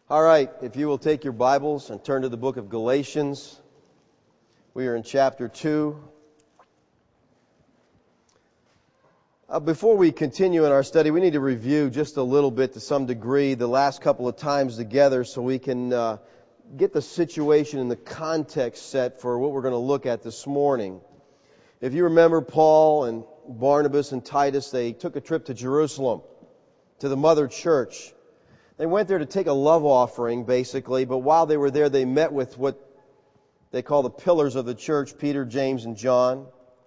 All right, if you will take your Bibles and turn to the book of Galatians. We are in chapter 2. Before we continue in our study, we need to review just a little bit to some degree the last couple of times together so we can get the situation and the context set for what we're going to look at this morning. If you remember, Paul and Barnabas and Titus, they took a trip to Jerusalem, to the mother church. They went there to take a love offering, basically, but while they were there, they met with what they call the pillars of the church, Peter, James, and John.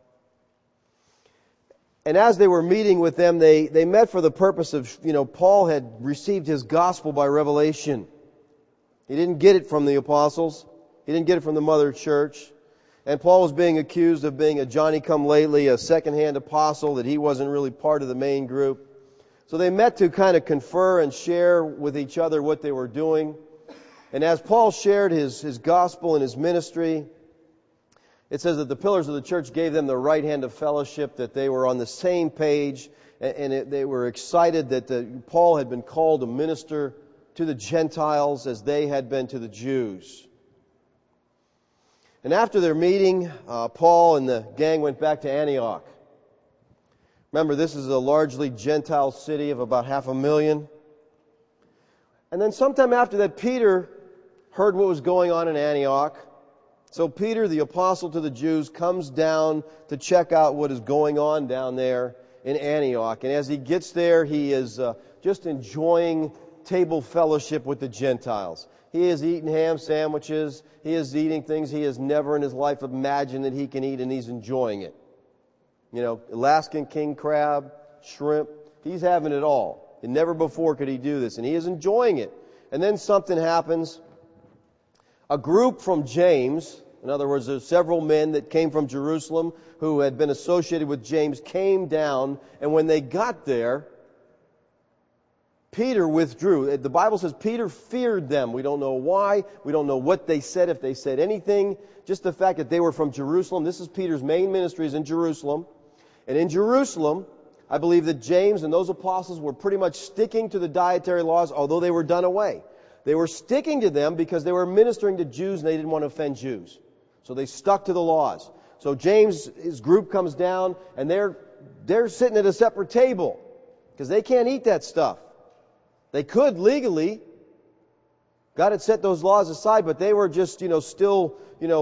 And as they were meeting with them, they met for the purpose of, Paul had received his gospel by revelation. He didn't get it from the apostles. He didn't get it from the mother church. And Paul was being accused of being a Johnny-come-lately, a second-hand apostle, that he wasn't really part of the main group. So they met to kind of confer and share with each other what they were doing. And as Paul shared his gospel and his ministry, it says that the pillars of the church gave them the right hand of fellowship, that they were on the same page, and they were excited that Paul had been called to minister to the Gentiles as they had been to the Jews. And after their meeting, Paul and the gang went back to Antioch. Remember, this is a largely Gentile city of about 500,000. And then sometime after that, Peter heard what was going on in Antioch. So Peter, the apostle to the Jews, comes down to check out what is going on down there in Antioch. And as he gets there, he is just enjoying table fellowship with the Gentiles. He is eating ham sandwiches. He is eating things he has never in his life imagined that he can eat, and he's enjoying it. Alaskan king crab, shrimp. He's having it all. And never before could he do this. And he is enjoying it. And then something happens. A group from James, in other words, there's several men that came from Jerusalem who had been associated with James, came down. And when they got there, Peter withdrew. The Bible says Peter feared them. We don't know why. We don't know what they said, if they said anything. Just the fact that they were from Jerusalem. This is Peter's main ministry is in Jerusalem. And in Jerusalem, I believe that James and those apostles were pretty much sticking to the dietary laws, although they were done away. They were sticking to them because they were ministering to Jews and they didn't want to offend Jews. So they stuck to the laws. So James, his group comes down and they're sitting at a separate table because they can't eat that stuff. They could legally. God had set those laws aside, but they were just, still,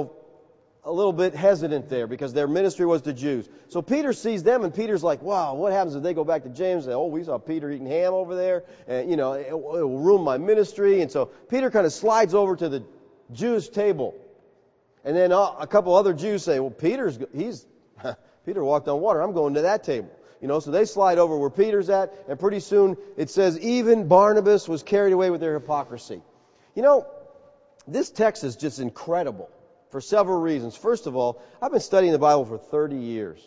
a little bit hesitant there because their ministry was to Jews. So Peter sees them, and Peter's like, wow, what happens if they go back to James and say, oh, we saw Peter eating ham over there, and, it will ruin my ministry. And so Peter kind of slides over to the Jews' table. And then a couple other Jews say, well, Peter walked on water. I'm going to that table. So they slide over where Peter's at, and pretty soon it says even Barnabas was carried away with their hypocrisy. This text is just incredible for several reasons. First of all, I've been studying the Bible for 30 years.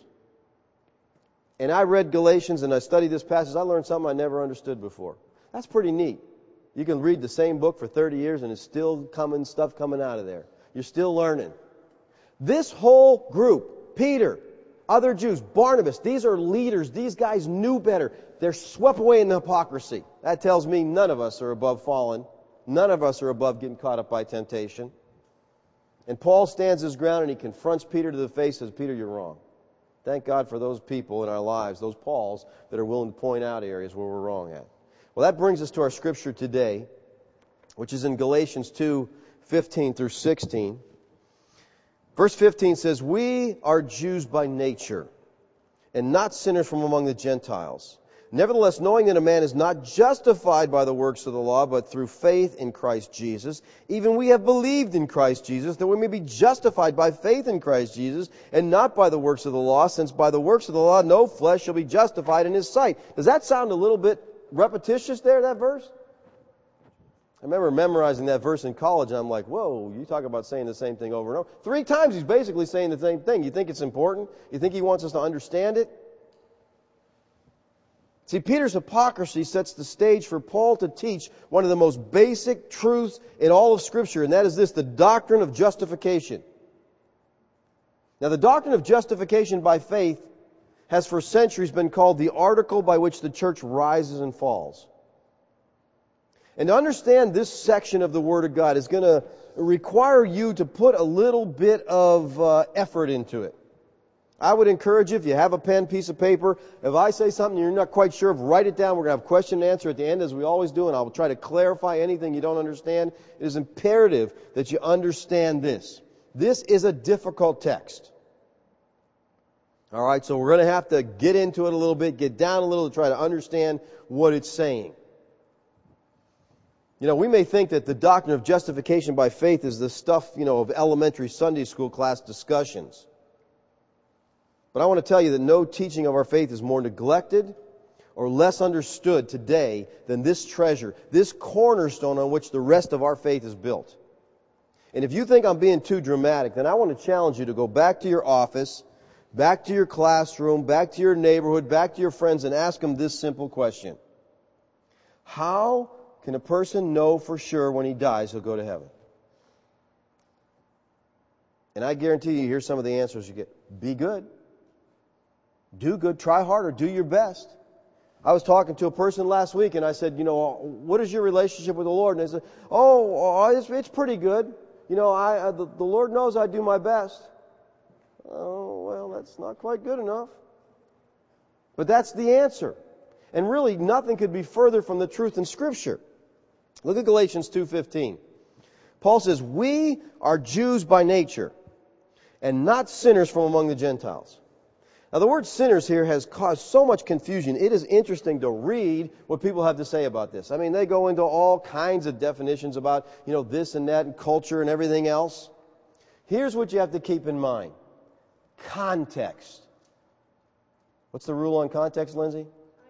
And I read Galatians and I studied this passage. I learned something I never understood before. That's pretty neat. You can read the same book for 30 years and it's still stuff coming out of there. You're still learning. This whole group, Peter, other Jews, Barnabas, these are leaders. These guys knew better. They're swept away in the hypocrisy. That tells me none of us are above falling. None of us are above getting caught up by temptation. And Paul stands his ground and he confronts Peter to the face and says, Peter, you're wrong. Thank God for those people in our lives, those Pauls, that are willing to point out areas where we're wrong at. Well, that brings us to our scripture today, which is in Galatians 2:15 through 16. Verse 15 says, we are Jews by nature, and not sinners from among the Gentiles. Nevertheless, knowing that a man is not justified by the works of the law, but through faith in Christ Jesus, even we have believed in Christ Jesus, that we may be justified by faith in Christ Jesus, and not by the works of the law, since by the works of the law no flesh shall be justified in his sight. Does that sound a little bit repetitious there, that verse? I remember memorizing that verse in college, and I'm like, whoa, you talk about saying the same thing over and over. 3 times he's basically saying the same thing. You think it's important? You think he wants us to understand it? See, Peter's hypocrisy sets the stage for Paul to teach one of the most basic truths in all of Scripture, and that is this, the doctrine of justification. Now, the doctrine of justification by faith has for centuries been called the article by which the church rises and falls. And to understand this section of the Word of God is going to require you to put a little bit of effort into it. I would encourage you, if you have a pen, piece of paper, if I say something you're not quite sure of, write it down. We're going to have question and answer at the end, as we always do, and I will try to clarify anything you don't understand. It is imperative that you understand this. This is a difficult text. All right, so we're going to have to get into it a little bit, get down a little to try to understand what it's saying. You know, we may think that the doctrine of justification by faith is the stuff, of elementary Sunday school class discussions. But I want to tell you that no teaching of our faith is more neglected or less understood today than this treasure, this cornerstone on which the rest of our faith is built. And if you think I'm being too dramatic, then I want to challenge you to go back to your office, back to your classroom, back to your neighborhood, back to your friends, and ask them this simple question. How can a person know for sure when he dies he'll go to heaven? And I guarantee you, here's some of the answers you get. Be good. Do good. Try harder. Do your best. I was talking to a person last week and I said, what is your relationship with the Lord? And they said, it's pretty good. The Lord knows I do my best. Oh, well, that's not quite good enough. But that's the answer. And really, nothing could be further from the truth in Scripture. Look at Galatians 2:15. Paul says, we are Jews by nature and not sinners from among the Gentiles. Now, the word sinners here has caused so much confusion. It is interesting to read what people have to say about this. I mean, they go into all kinds of definitions about, this and that and culture and everything else. Here's what you have to keep in mind. Context. What's the rule on context, Lindsay?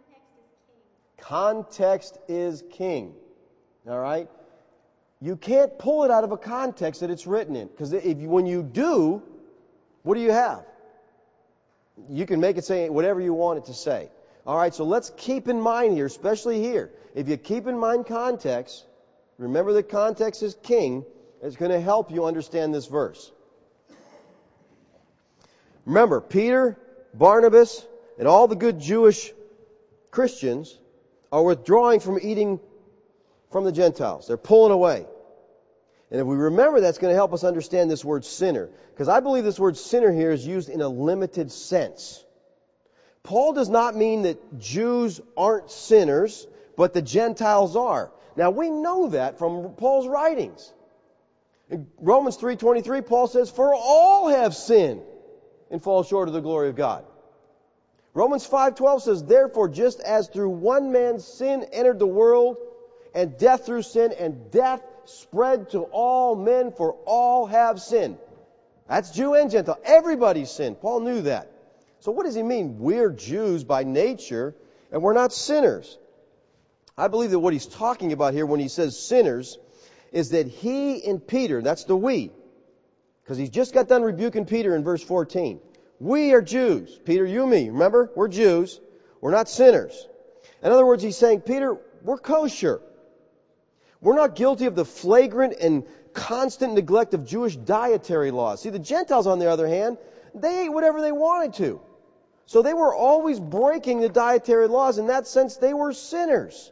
Context is king. All right? You can't pull it out of a context that it's written in. Because when you do, what do you have? You can make it say whatever you want it to say. All right, so let's keep in mind here, especially here. If you keep in mind context, remember that context is king, it's going to help you understand this verse. Remember, Peter, Barnabas, and all the good Jewish Christians are withdrawing from eating from the Gentiles. They're pulling away. And if we remember, that's going to help us understand this word sinner. Because I believe this word sinner here is used in a limited sense. Paul does not mean that Jews aren't sinners, but the Gentiles are. Now, we know that from Paul's writings. In Romans 3:23, Paul says, for all have sinned and fall short of the glory of God. Romans 5:12 says, therefore, just as through one man's sin entered the world, and death through sin, and death spread to all men, for all have sinned. That's Jew and Gentile. Everybody's sinned. Paul knew that. So what does he mean? We're Jews by nature, and we're not sinners. I believe that what he's talking about here when he says sinners is that he and Peter, that's the we, because he's just got done rebuking Peter in verse 14. We are Jews. Peter, you and me. Remember? We're Jews. We're not sinners. In other words, he's saying, Peter, we're kosher. We're not guilty of the flagrant and constant neglect of Jewish dietary laws. See, the Gentiles, on the other hand, they ate whatever they wanted to. So they were always breaking the dietary laws. In that sense, they were sinners.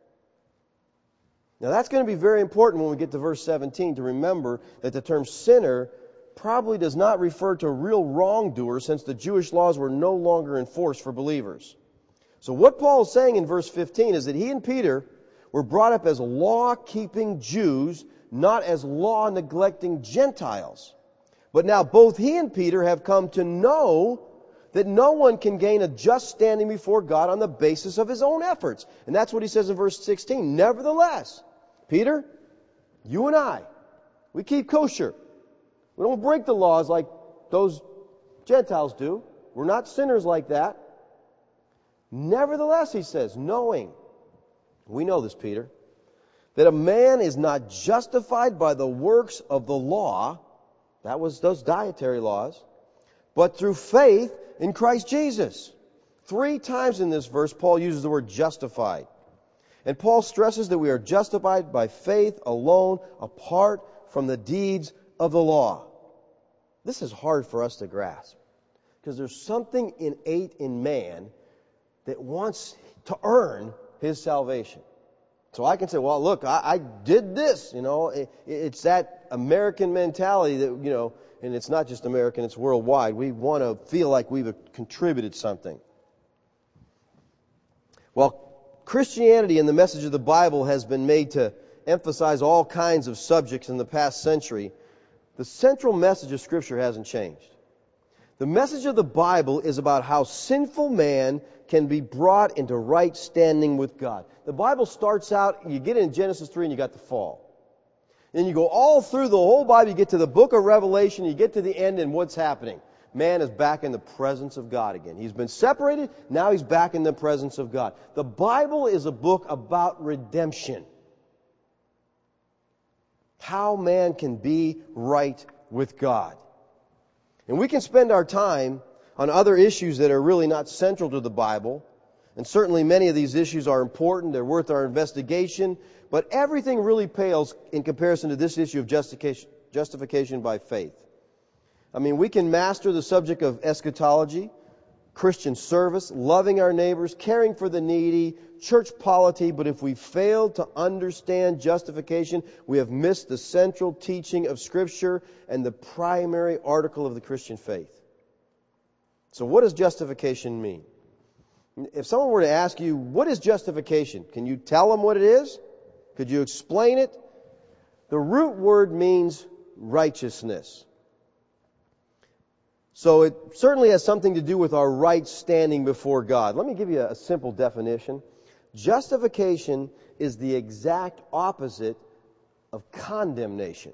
Now, that's going to be very important when we get to verse 17 to remember that the term sinner probably does not refer to real wrongdoers, since the Jewish laws were no longer in force for believers. So what Paul is saying in verse 15 is that he and Peter were brought up as law-keeping Jews, not as law-neglecting Gentiles. But now both he and Peter have come to know that no one can gain a just standing before God on the basis of his own efforts. And that's what he says in verse 16. Nevertheless, Peter, you and I, we keep kosher. We don't break the laws like those Gentiles do. We're not sinners like that. Nevertheless, he says, knowing, we know this, Peter, that a man is not justified by the works of the law, that was those dietary laws, but through faith in Christ Jesus. 3 times in this verse, Paul uses the word justified. And Paul stresses that we are justified by faith alone, apart from the deeds of the law. This is hard for us to grasp, because there's something innate in man that wants to earn his salvation. So I can say, well, look, I did this, It's that American mentality that, and it's not just American, it's worldwide. We want to feel like we've contributed something. Well, Christianity and the message of the Bible has been made to emphasize all kinds of subjects in the past century. The central message of Scripture hasn't changed. The message of the Bible is about how sinful man can be brought into right standing with God. The Bible starts out, you get in Genesis 3 and you got the fall. Then you go all through the whole Bible, you get to the book of Revelation, you get to the end, and what's happening? Man is back in the presence of God again. He's been separated, now he's back in the presence of God. The Bible is a book about redemption. How man can be right with God. And we can spend our time on other issues that are really not central to the Bible. And certainly many of these issues are important, they're worth our investigation. But everything really pales in comparison to this issue of justification by faith. I mean, we can master the subject of eschatology, Christian service, loving our neighbors, caring for the needy, church polity, but if we fail to understand justification, we have missed the central teaching of Scripture and the primary article of the Christian faith. So what does justification mean? If someone were to ask you, what is justification? Can you tell them what it is? Could you explain it? The root word means righteousness. So it certainly has something to do with our right standing before God. Let me give you a simple definition. Justification is the exact opposite of condemnation.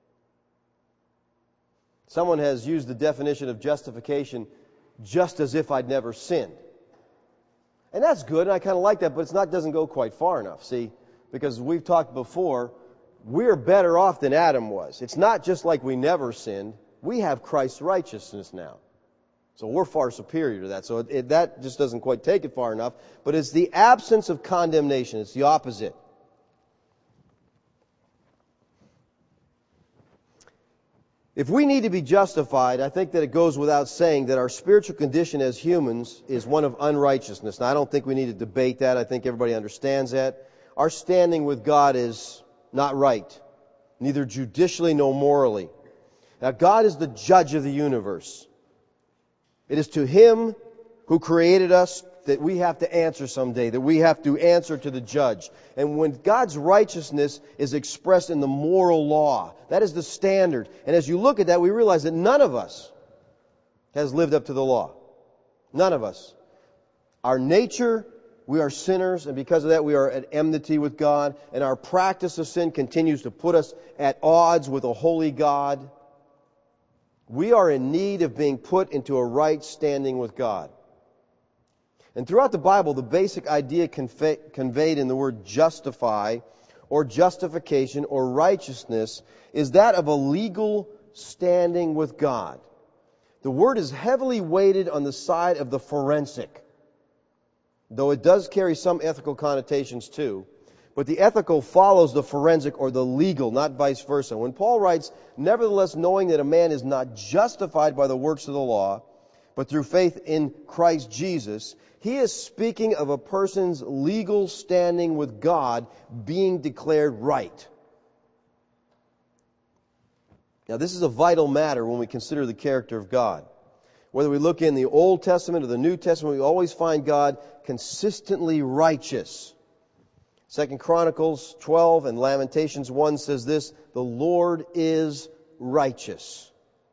Someone has used the definition of justification just as if I'd never sinned. And that's good, and I kind of like that, but doesn't go quite far enough, see? Because we've talked before, we're better off than Adam was. It's not just like we never sinned. We have Christ's righteousness now. So we're far superior to that. So that just doesn't quite take it far enough. But it's the absence of condemnation. It's the opposite. If we need to be justified, I think that it goes without saying that our spiritual condition as humans is one of unrighteousness. Now, I don't think we need to debate that. I think everybody understands that. Our standing with God is not right, neither judicially nor morally. Now, God is the judge of the universe. It is to Him who created us that we have to answer someday, that we have to answer to the judge. And when God's righteousness is expressed in the moral law, that is the standard. And as you look at that, we realize that none of us has lived up to the law. None of us. Our nature, we are sinners, and because of that we are at enmity with God, and our practice of sin continues to put us at odds with a holy God. We are in need of being put into a right standing with God. And throughout the Bible, the basic idea conveyed in the word justify, or justification, or righteousness, is that of a legal standing with God. The word is heavily weighted on the side of the forensic, though it does carry some ethical connotations too. But the ethical follows the forensic or the legal, not vice versa. When Paul writes, nevertheless, knowing that a man is not justified by the works of the law, but through faith in Christ Jesus, he is speaking of a person's legal standing with God being declared right. Now, this is a vital matter when we consider the character of God. Whether we look in the Old Testament or the New Testament, we always find God consistently righteous. 2 Chronicles 12 and Lamentations 1 says this, the Lord is righteous.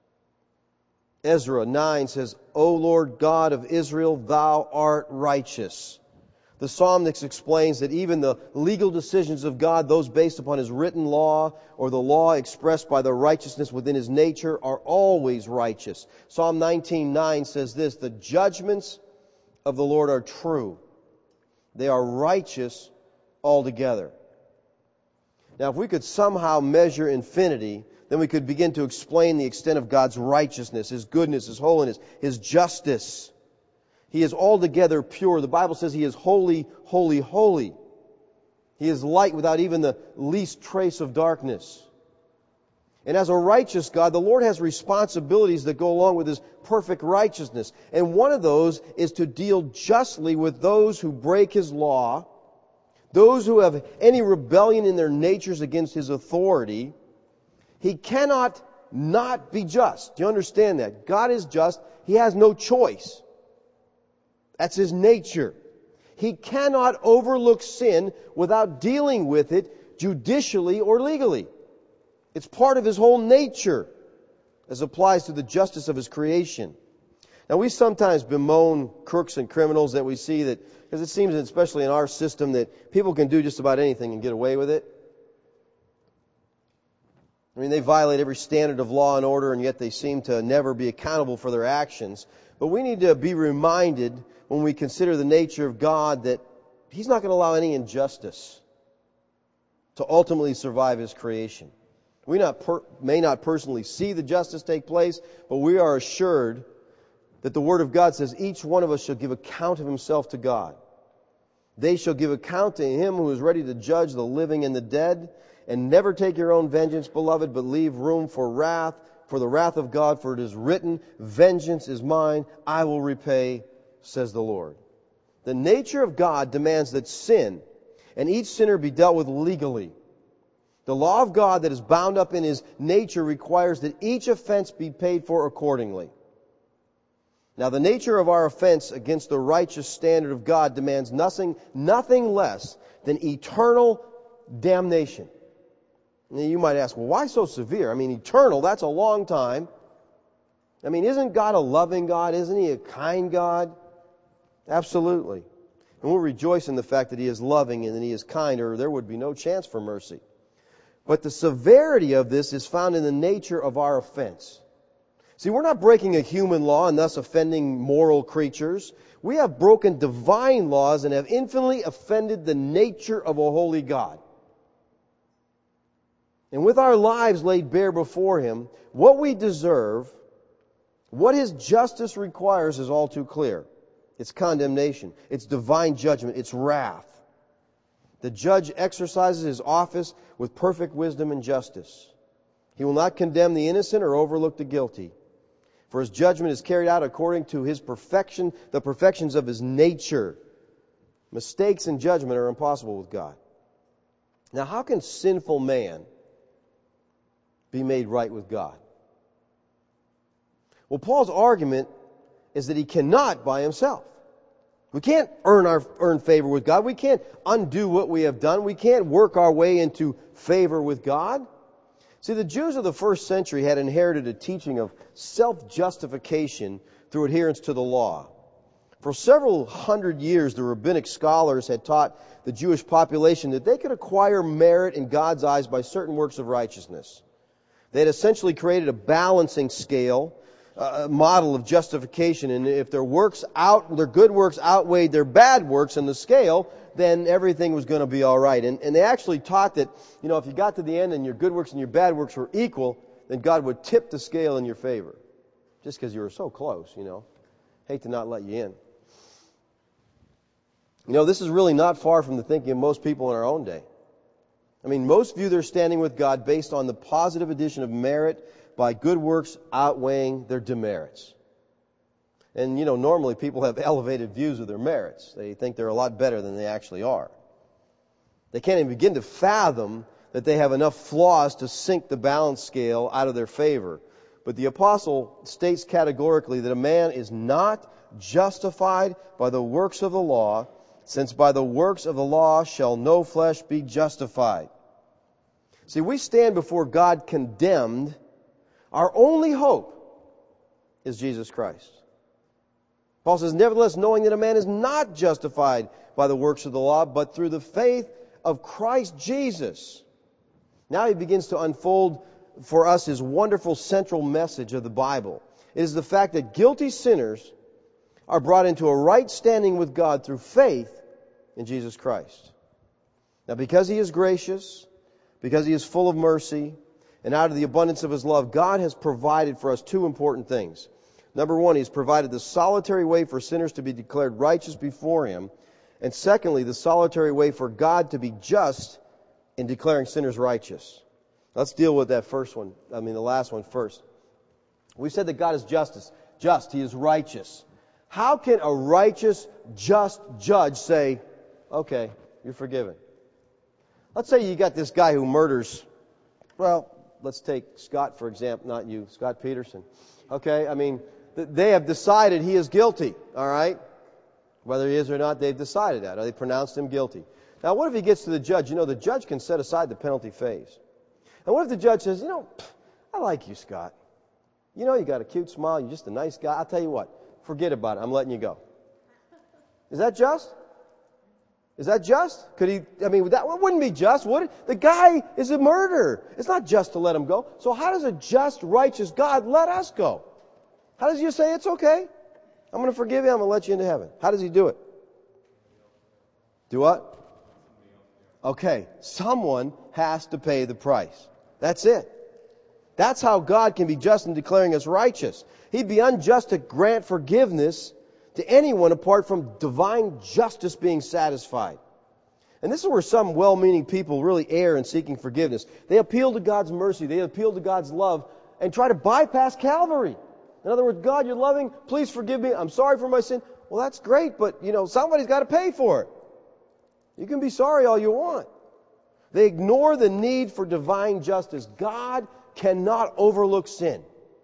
Ezra 9 says, O Lord God of Israel, thou art righteous. The psalmist explains that even the legal decisions of God, those based upon His written law or the law expressed by the righteousness within His nature, are always righteous. Psalm 19:9 says this, the judgments of the Lord are true. They are righteous altogether. Now, if we could somehow measure infinity, then we could begin to explain the extent of God's righteousness, His goodness, His holiness, His justice. He is altogether pure. The Bible says He is holy, holy, holy. He is light without even the least trace of darkness. And as a righteous God, the Lord has responsibilities that go along with His perfect righteousness. And one of those is to deal justly with those who break His law, those who have any rebellion in their natures against His authority, He cannot not be just. Do you understand that? God is just. He has no choice. That's His nature. He cannot overlook sin without dealing with it judicially or legally. It's part of His whole nature as applies to the justice of His creation. Now, we sometimes bemoan crooks and criminals that we see that, because it seems, especially in our system, that people can do just about anything and get away with it. I mean, they violate every standard of law and order, and yet they seem to never be accountable for their actions. But we need to be reminded when we consider the nature of God that He's not going to allow any injustice to ultimately survive His creation. We may not personally see the justice take place, but we are assured that the Word of God says each one of us shall give account of himself to God. They shall give account to Him who is ready to judge the living and the dead. And never take your own vengeance, beloved, but leave room for wrath, for the wrath of God, for it is written, vengeance is mine, I will repay, says the Lord. The nature of God demands that sin and each sinner be dealt with legally. The law of God that is bound up in His nature requires that each offense be paid for accordingly. Now, the nature of our offense against the righteous standard of God demands nothing less than eternal damnation. Now, you might ask, well, why so severe? I mean, eternal, that's a long time. I mean, isn't God a loving God? Isn't He a kind God? Absolutely. And we'll rejoice in the fact that He is loving and that He is kind, or there would be no chance for mercy. But the severity of this is found in the nature of our offense. See, we're not breaking a human law and thus offending moral creatures. We have broken divine laws and have infinitely offended the nature of a holy God. And with our lives laid bare before Him, what we deserve, what His justice requires is all too clear. It's condemnation. It's divine judgment. It's wrath. The judge exercises his office with perfect wisdom and justice. He will not condemn the innocent or overlook the guilty. For His judgment is carried out according to His perfection, the perfections of His nature. Mistakes in judgment are impossible with God. Now, how can sinful man be made right with God? Well, Paul's argument is that he cannot by himself. We can't earn favor with God. We can't undo what we have done. We can't work our way into favor with God. See, the Jews of the first century had inherited a teaching of self-justification through adherence to the law. For several hundred years, the rabbinic scholars had taught the Jewish population that they could acquire merit in God's eyes by certain works of righteousness. They had essentially created a balancing scale, a model of justification, and if their good works outweighed their bad works in the scale, then everything was going to be all right. And they actually taught that, if you got to the end and your good works and your bad works were equal, then God would tip the scale in your favor. Just because you were so close, Hate to not let you in. This is really not far from the thinking of most people in our own day. I mean, most view their standing with God based on the positive addition of merit by good works outweighing their demerits. And, normally people have elevated views of their merits. They think they're a lot better than they actually are. They can't even begin to fathom that they have enough flaws to sink the balance scale out of their favor. But the apostle states categorically that a man is not justified by the works of the law, since by the works of the law shall no flesh be justified. See, we stand before God condemned. Our only hope is Jesus Christ. Paul says, nevertheless, knowing that a man is not justified by the works of the law, but through the faith of Christ Jesus. Now he begins to unfold for us his wonderful central message of the Bible. It is the fact that guilty sinners are brought into a right standing with God through faith in Jesus Christ. Now, because He is gracious, because He is full of mercy, and out of the abundance of His love, God has provided for us two important things. Number one, He's provided the solitary way for sinners to be declared righteous before Him. And secondly, the solitary way for God to be just in declaring sinners righteous. Let's deal with that the last one first. We said that God is just. He is righteous. How can a righteous, just judge say, okay, You're forgiven. Let's say you got this guy who murders, well, let's take Scott, for example, not you, Scott Peterson. Okay, I mean, they have decided he is guilty, all right? Whether he is or not, they've decided that, or they pronounced him guilty. Now, what if he gets to the judge? You know, the judge can set aside the penalty phase. And what if the judge says, you know, I like you, Scott. You know, you got a cute smile, you're just a nice guy. I'll tell you what, forget about it, I'm letting you go. Is that just? Is that just? Could he, I mean, that wouldn't be just, would it? The guy is a murderer. It's not just to let him go. So how does a just, righteous God let us go? How does he say it's okay? I'm going to forgive you, I'm going to let you into heaven. How does he do it? Do what? Okay, someone has to pay the price. That's it. That's how God can be just in declaring us righteous. He'd be unjust to grant forgiveness to anyone apart from divine justice being satisfied. And this is where some well-meaning people really err in seeking forgiveness. They appeal to God's mercy, they appeal to God's love, and try to bypass Calvary. In other words, God, you're loving, please forgive me, I'm sorry for my sin. Well, that's great, but, you know, somebody's got to pay for it. You can be sorry all you want. They ignore the need for divine justice. God cannot overlook sin.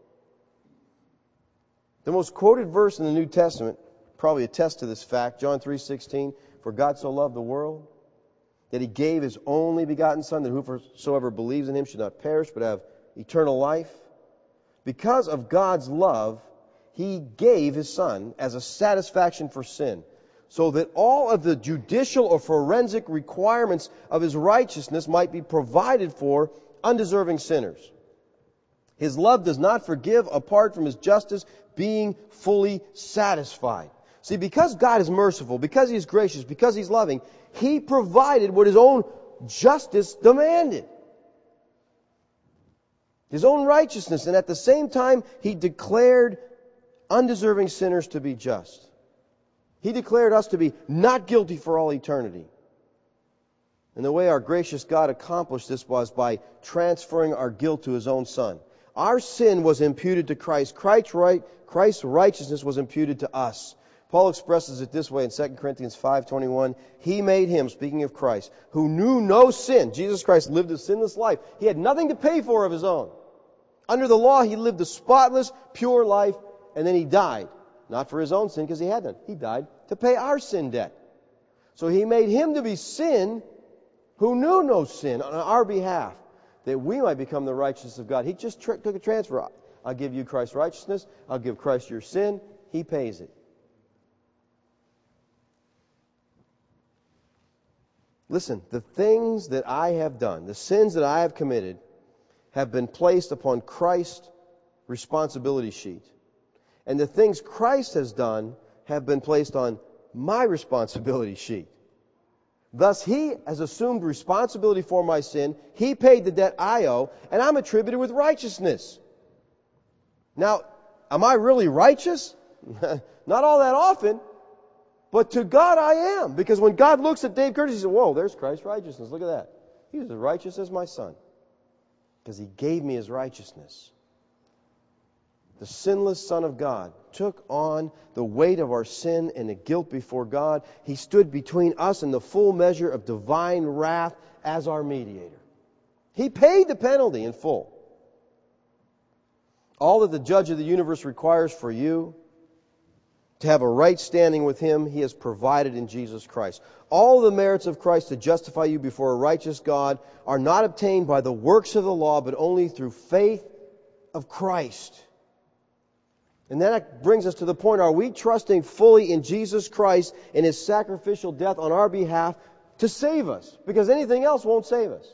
The most quoted verse in the New Testament probably attests to this fact, John 3:16, for God so loved the world that He gave His only begotten Son, that whosoever believes in Him should not perish but have eternal life. Because of God's love, He gave His Son as a satisfaction for sin, so that all of the judicial or forensic requirements of His righteousness might be provided for undeserving sinners. His love does not forgive apart from His justice being fully satisfied. See, because God is merciful, because He is gracious, because He's loving, He provided what His own justice demanded. His own righteousness, and at the same time, He declared undeserving sinners to be just. He declared us to be not guilty for all eternity. And the way our gracious God accomplished this was by transferring our guilt to His own Son. Our sin was imputed to Christ. Christ's righteousness was imputed to us. Paul expresses it this way in 2 Corinthians 5:21. He made Him, speaking of Christ, who knew no sin. Jesus Christ lived a sinless life. He had nothing to pay for of His own. Under the law, He lived a spotless, pure life, and then He died. Not for His own sin, because He had none. He died to pay our sin debt. So He made Him to be sin who knew no sin on our behalf, that we might become the righteousness of God. He just took a transfer. I'll give you Christ's righteousness. I'll give Christ your sin. He pays it. Listen, the things that I have done, the sins that I have committed, have been placed upon Christ's responsibility sheet. And the things Christ has done have been placed on my responsibility sheet. Thus, He has assumed responsibility for my sin. He paid the debt I owe, and I'm attributed with righteousness. Now, am I really righteous? Not all that often, but to God I am. Because when God looks at Dave Curtis, He says, whoa, there's Christ's righteousness. Look at that. He was as righteous as my son, because He gave me His righteousness. The sinless Son of God took on the weight of our sin and the guilt before God. He stood between us and the full measure of divine wrath as our mediator. He paid the penalty in full. All that the judge of the universe requires for you to have a right standing with Him, He has provided in Jesus Christ. All the merits of Christ to justify you before a righteous God are not obtained by the works of the law, but only through faith of Christ. And that brings us to the point, are we trusting fully in Jesus Christ and His sacrificial death on our behalf to save us? Because anything else won't save us.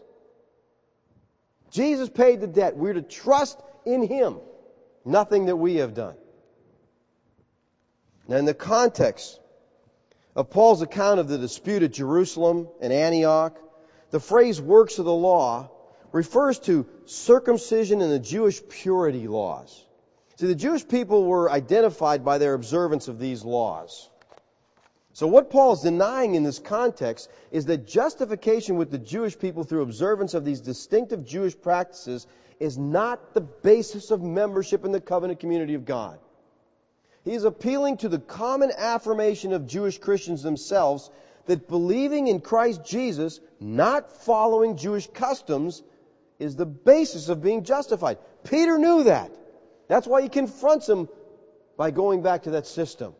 Jesus paid the debt. We're to trust in Him, nothing that we have done. Now, in the context of Paul's account of the dispute at Jerusalem and Antioch, the phrase works of the law refers to circumcision and the Jewish purity laws. See, the Jewish people were identified by their observance of these laws. So what Paul is denying in this context is that justification with the Jewish people through observance of these distinctive Jewish practices is not the basis of membership in the covenant community of God. He is appealing to the common affirmation of Jewish Christians themselves that believing in Christ Jesus, not following Jewish customs, is the basis of being justified. Peter knew that. That's why he confronts him by going back to that system.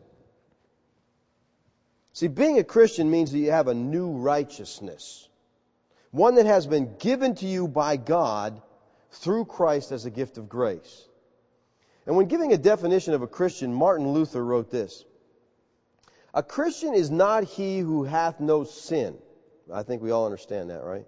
See, being a Christian means that you have a new righteousness. One that has been given to you by God through Christ as a gift of grace. And when giving a definition of a Christian, Martin Luther wrote this: a Christian is not he who hath no sin. I think we all understand that, right?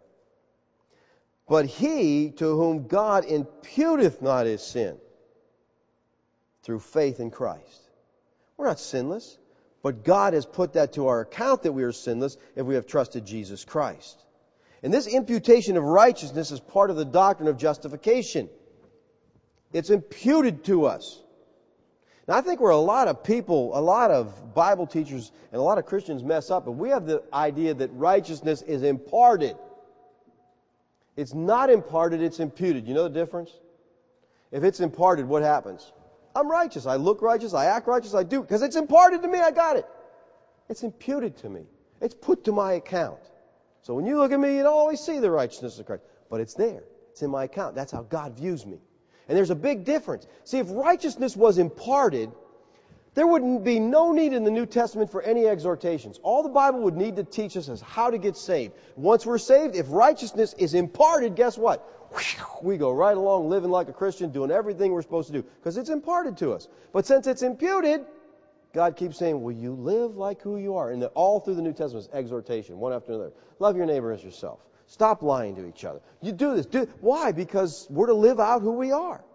But he to whom God imputeth not his sin through faith in Christ. We're not sinless, but God has put that to our account that we are sinless if we have trusted Jesus Christ. And this imputation of righteousness is part of the doctrine of justification. It's imputed to us. Now, I think where a lot of people, a lot of Bible teachers, and a lot of Christians mess up, and we have the idea that righteousness is imparted. It's not imparted, it's imputed. You know the difference? If it's imparted, what happens? I'm righteous. I look righteous. I act righteous. I do. Because it's imparted to me. I got it. It's imputed to me. It's put to my account. So when you look at me, you don't always see the righteousness of Christ. But it's there. It's in my account. That's how God views me. And there's a big difference. See, if righteousness was imparted, there would be no need in the New Testament for any exhortations. All the Bible would need to teach us is how to get saved. Once we're saved, if righteousness is imparted, guess what? We go right along living like a Christian, doing everything we're supposed to do, because it's imparted to us. But since it's imputed, God keeps saying, will you live like who you are? And all through the New Testament is exhortation, one after another. Love your neighbor as yourself. Stop lying to each other. You do this. Why? Because we're to live out who we are.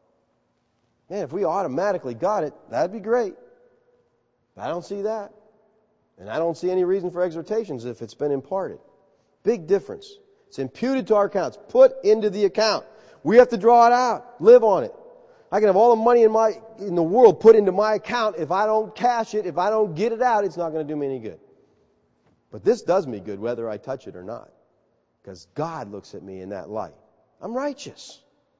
Man, if we automatically got it, that'd be great. But I don't see that. And I don't see any reason for exhortations if it's been imparted. Big difference. It's imputed to our accounts, put into the account. We have to draw it out, live on it. I can have all the money in the world put into my account. If I don't cash it, if I don't get it out, it's not going to do me any good. But this does me good whether I touch it or not, because God looks at me in that light. I'm righteous.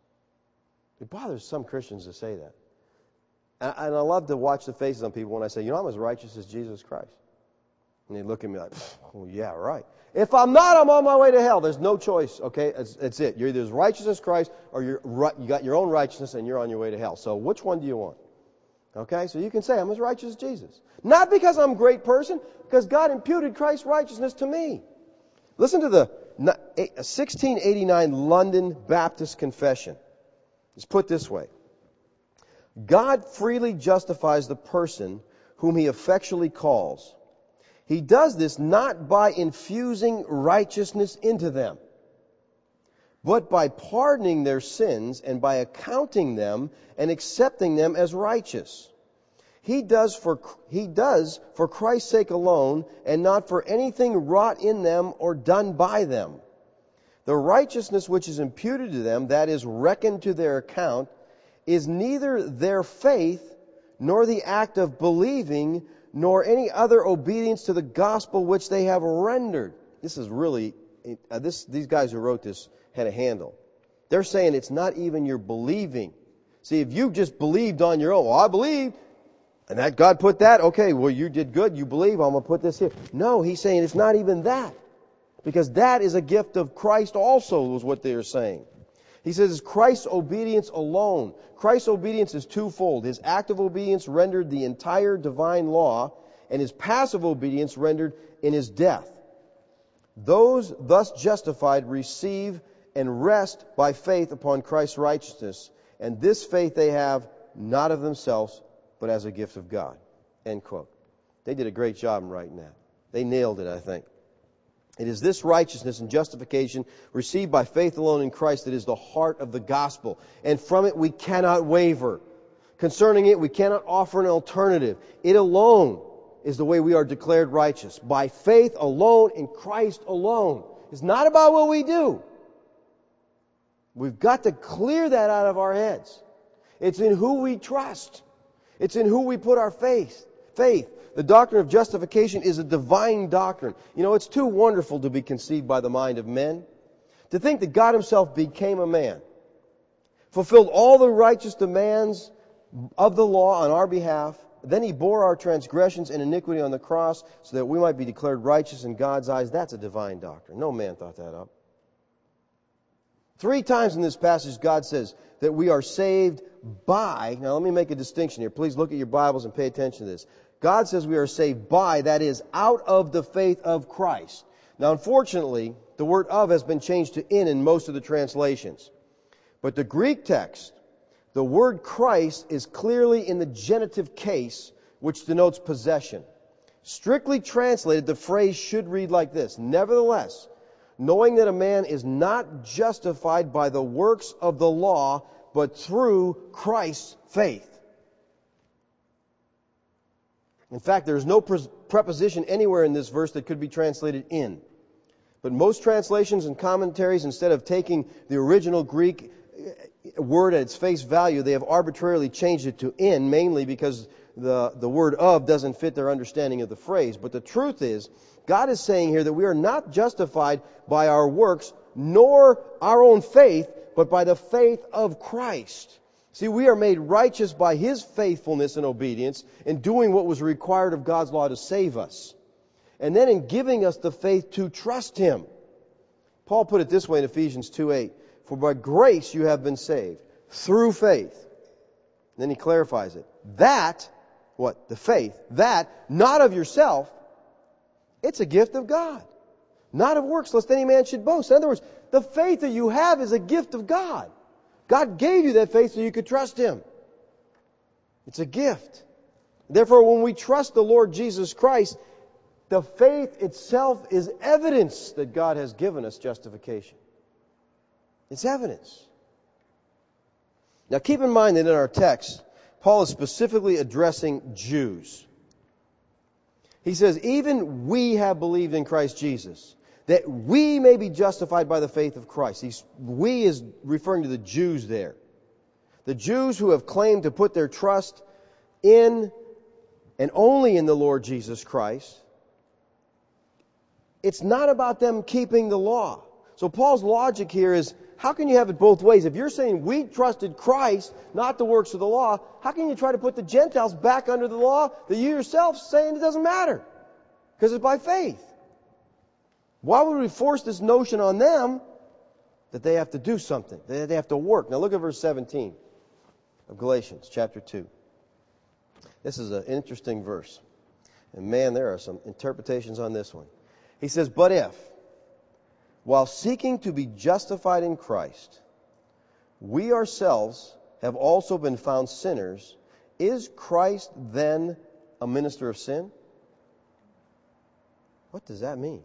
It bothers some Christians to say that. And I love to watch the faces on people when I say, I'm as righteous as Jesus Christ. And they look at me like, well, yeah, right. If I'm not, I'm on my way to hell. There's no choice, okay? That's it. You're either as righteous as Christ or you got your own righteousness and you're on your way to hell. So which one do you want? Okay? So you can say, I'm as righteous as Jesus. Not because I'm a great person, because God imputed Christ's righteousness to me. Listen to the 1689 London Baptist Confession. It's put this way. God freely justifies the person whom he effectually calls. He does this not by infusing righteousness into them, but by pardoning their sins and by accounting them and accepting them as righteous. He does for Christ's sake alone and not for anything wrought in them or done by them. The righteousness which is imputed to them, that is reckoned to their account, is neither their faith nor the act of believing nor any other obedience to the gospel which they have rendered. This is really, these guys who wrote this had a handle. They're saying it's not even your believing. See, if you just believed on your own, I believe, and that God put that, okay, well, you did good, you believe, I'm going to put this here. No, he's saying it's not even that. Because that is a gift of Christ also, was what they are saying. He says it's Christ's obedience alone. Christ's obedience is twofold. His active obedience rendered the entire divine law, and his passive obedience rendered in his death. Those thus justified receive and rest by faith upon Christ's righteousness, and this faith they have not of themselves, but as a gift of God. End quote. They did a great job in writing that. They nailed it, I think. It is this righteousness and justification received by faith alone in Christ that is the heart of the gospel. And from it we cannot waver. Concerning it we cannot offer an alternative. It alone is the way we are declared righteous. By faith alone in Christ alone. It's not about what we do. We've got to clear that out of our heads. It's in who we trust. It's in who we put our faith. The doctrine of justification is a divine doctrine. It's too wonderful to be conceived by the mind of men. To think that God himself became a man, fulfilled all the righteous demands of the law on our behalf, then he bore our transgressions and iniquity on the cross so that we might be declared righteous in God's eyes. That's a divine doctrine. No man thought that up. 3 times in this passage, God says that we are saved by. Now, let me make a distinction here. Please look at your Bibles and pay attention to this. God says we are saved by, that is, out of the faith of Christ. Now, unfortunately, the word of has been changed to in most of the translations. But the Greek text, the word Christ is clearly in the genitive case, which denotes possession. Strictly translated, the phrase should read like this: nevertheless, knowing that a man is not justified by the works of the law, but through Christ's faith. In fact, there is no preposition anywhere in this verse that could be translated in. But most translations and commentaries, instead of taking the original Greek word at its face value, they have arbitrarily changed it to in, mainly because the word of doesn't fit their understanding of the phrase. But the truth is, God is saying here that we are not justified by our works, nor our own faith, but by the faith of Christ. See, we are made righteous by His faithfulness and obedience in doing what was required of God's law to save us. And then in giving us the faith to trust Him. Paul put it this way in Ephesians 2:8, for by grace you have been saved, through faith. And then he clarifies it. That, what? The faith. That, not of yourself, it's a gift of God. Not of works, lest any man should boast. In other words, the faith that you have is a gift of God. God gave you that faith so you could trust Him. It's a gift. Therefore, when we trust the Lord Jesus Christ, the faith itself is evidence that God has given us justification. It's evidence. Now keep in mind that in our text, Paul is specifically addressing Jews. He says, even we have believed in Christ Jesus, that we may be justified by the faith of Christ. We is referring to the Jews there. The Jews who have claimed to put their trust in and only in the Lord Jesus Christ. It's not about them keeping the law. So Paul's logic here is, how can you have it both ways? If you're saying we trusted Christ, not the works of the law, how can you try to put the Gentiles back under the law that you yourself saying it doesn't matter? Because it's by faith. Why would we force this notion on them that they have to do something, that they have to work? Now look at verse 17 of Galatians chapter 2. This is an interesting verse. And man, there are some interpretations on this one. He says, but if, while seeking to be justified in Christ, we ourselves have also been found sinners, is Christ then a minister of sin? What does that mean?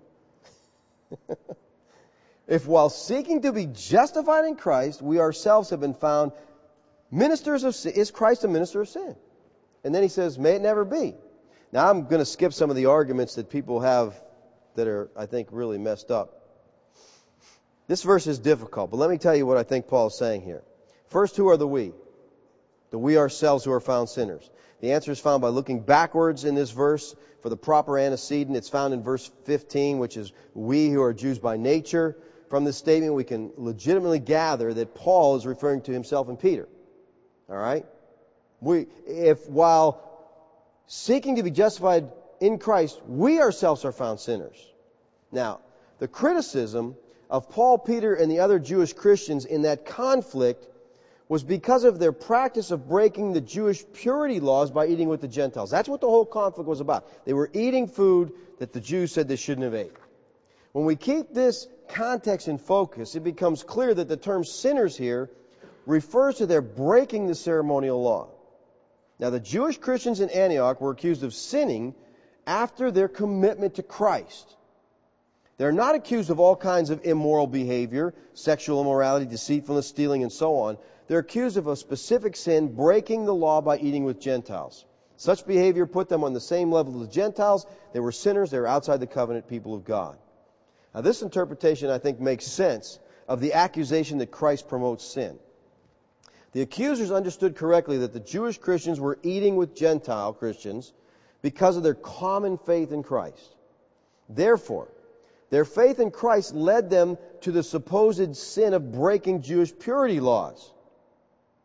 If while seeking to be justified in Christ, we ourselves have been found ministers of sin, is Christ a minister of sin? And then he says, may it never be. Now I'm going to skip some of the arguments that people have that are, I think, really messed up. This verse is difficult, but let me tell you what I think Paul is saying here. First, who are the we? The we ourselves who are found sinners. The answer is found by looking backwards in this verse for the proper antecedent. It's found in verse 15, which is we who are Jews by nature. From this statement, we can legitimately gather that Paul is referring to himself and Peter. All right? If while seeking to be justified in Christ, we ourselves are found sinners. Now, the criticism of Paul, Peter, and the other Jewish Christians in that conflict was because of their practice of breaking the Jewish purity laws by eating with the Gentiles. That's what the whole conflict was about. They were eating food that the Jews said they shouldn't have ate. When we keep this context in focus, it becomes clear that the term sinners here refers to their breaking the ceremonial law. Now, the Jewish Christians in Antioch were accused of sinning after their commitment to Christ. They're not accused of all kinds of immoral behavior, sexual immorality, deceitfulness, stealing, and so on. They're accused of a specific sin, breaking the law by eating with Gentiles. Such behavior put them on the same level as the Gentiles. They were sinners. They were outside the covenant people of God. Now, this interpretation, I think, makes sense of the accusation that Christ promotes sin. The accusers understood correctly that the Jewish Christians were eating with Gentile Christians because of their common faith in Christ. Therefore, their faith in Christ led them to the supposed sin of breaking Jewish purity laws.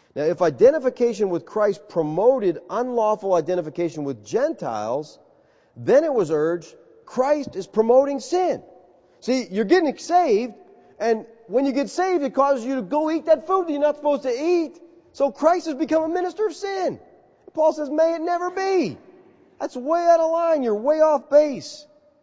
Now, if identification with Christ promoted unlawful identification with Gentiles, then it was urged Christ is promoting sin. See, you're getting saved, and when you get saved, it causes you to go eat that food that you're not supposed to eat. So Christ has become a minister of sin. Paul says, may it never be. That's way out of line. You're way off base.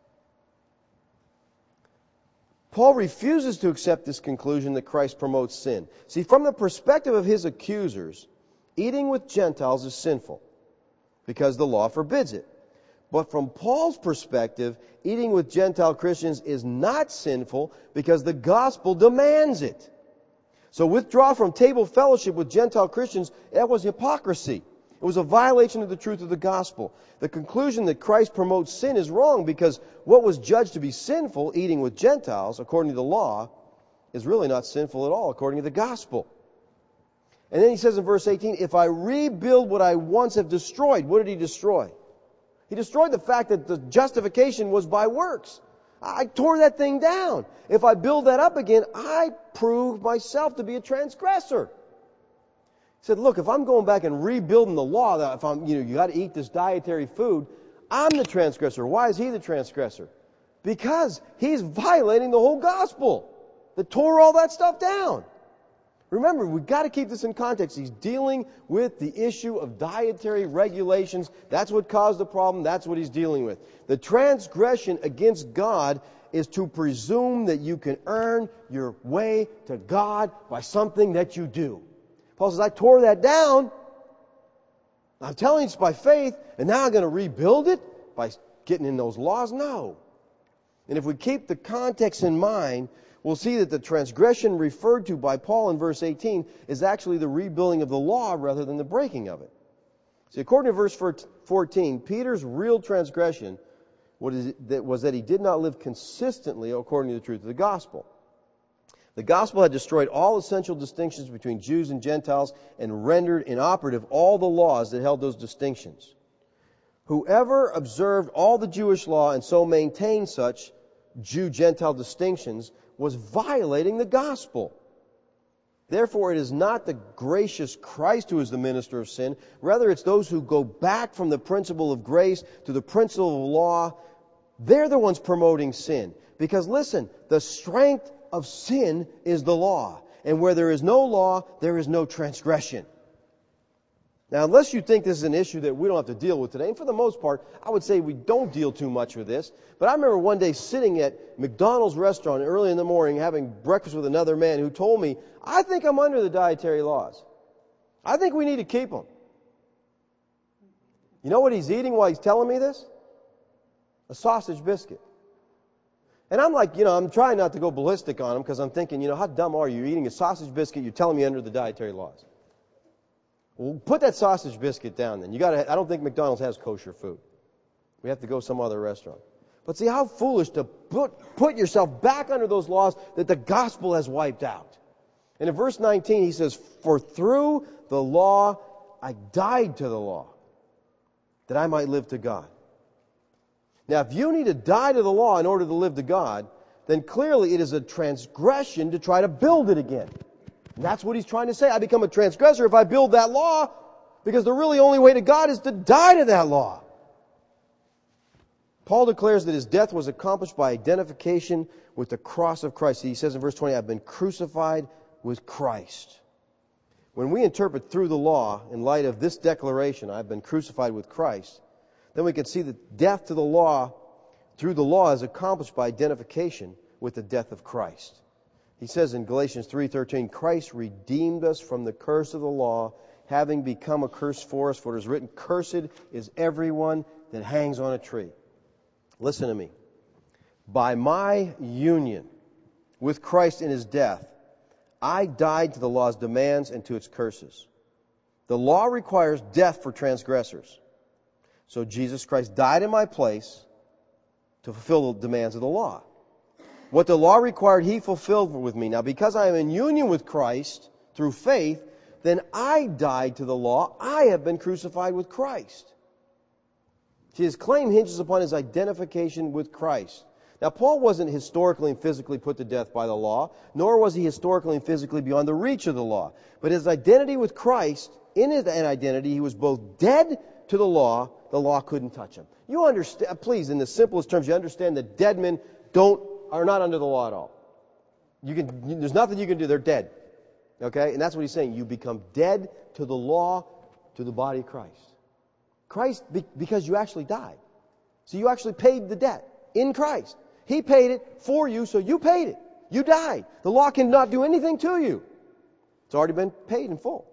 Paul refuses to accept this conclusion that Christ promotes sin. See, from the perspective of his accusers, eating with Gentiles is sinful because the law forbids it. But from Paul's perspective, eating with Gentile Christians is not sinful because the gospel demands it. So withdraw from table fellowship with Gentile Christians, that was hypocrisy. It was a violation of the truth of the gospel. The conclusion that Christ promotes sin is wrong because what was judged to be sinful, eating with Gentiles, according to the law, is really not sinful at all, according to the gospel. And then he says in verse 18, if I rebuild what I once have destroyed, what did he destroy? He destroyed the fact that the justification was by works. I tore that thing down. If I build that up again, I prove myself to be a transgressor. He said, look, if I'm going back and rebuilding the law, that if I'm, you got to eat this dietary food, I'm the transgressor. Why is he the transgressor? Because he's violating the whole gospel that tore all that stuff down. Remember, we've got to keep this in context. He's dealing with the issue of dietary regulations. That's what caused the problem. That's what he's dealing with. The transgression against God is to presume that you can earn your way to God by something that you do. Paul says, I tore that down. I'm telling you it's by faith, and now I'm going to rebuild it by getting in those laws? No. And if we keep the context in mind, we'll see that the transgression referred to by Paul in verse 18 is actually the rebuilding of the law rather than the breaking of it. See, according to verse 14, Peter's real transgression was that he did not live consistently according to the truth of the gospel. The gospel had destroyed all essential distinctions between Jews and Gentiles and rendered inoperative all the laws that held those distinctions. Whoever observed all the Jewish law and so maintained such Jew-Gentile distinctions was violating the gospel. Therefore, it is not the gracious Christ who is the minister of sin. Rather, it's those who go back from the principle of grace to the principle of law. They're the ones promoting sin. Because listen, the strength of sin is the law. And where there is no law, there is no transgression. Now, unless you think this is an issue that we don't have to deal with today, and for the most part, I would say we don't deal too much with this. But I remember one day sitting at McDonald's restaurant early in the morning having breakfast with another man who told me, I think I'm under the dietary laws. I think we need to keep them. You know what he's eating while he's telling me this? A sausage biscuit. And I'm like, I'm trying not to go ballistic on him because I'm thinking, how dumb are you? You're eating a sausage biscuit, you're telling me under the dietary laws. Well, put that sausage biscuit down then. I don't think McDonald's has kosher food. We have to go some other restaurant. But see how foolish to put yourself back under those laws that the gospel has wiped out. And in verse 19 he says, for through the law I died to the law, that I might live to God. Now, if you need to die to the law in order to live to God, then clearly it is a transgression to try to build it again. And that's what he's trying to say. I become a transgressor if I build that law, because the really only way to God is to die to that law. Paul declares that his death was accomplished by identification with the cross of Christ. He says in verse 20, I've been crucified with Christ. When we interpret through the law in light of this declaration, I've been crucified with Christ, then we can see that death to the law, through the law, is accomplished by identification with the death of Christ. He says in Galatians 3:13, Christ redeemed us from the curse of the law, having become a curse for us, for it is written, cursed is everyone that hangs on a tree. Listen to me. By my union with Christ in his death, I died to the law's demands and to its curses. The law requires death for transgressors. So Jesus Christ died in my place to fulfill the demands of the law. What the law required, he fulfilled with me. Now, because I am in union with Christ through faith, then I died to the law. I have been crucified with Christ. See, his claim hinges upon his identification with Christ. Now, Paul wasn't historically and physically put to death by the law, nor was he historically and physically beyond the reach of the law. But his identity with Christ, in his identity, he was both dead to the law couldn't touch him. You understand, please, in the simplest terms, you understand that dead men are not under the law at all. There's nothing you can do, they're dead. Okay? And that's what he's saying. You become dead to the law, to the body of Christ. Because you actually died. So you actually paid the debt in Christ. He paid it for you, so you paid it. You died. The law cannot do anything to you. It's already been paid in full.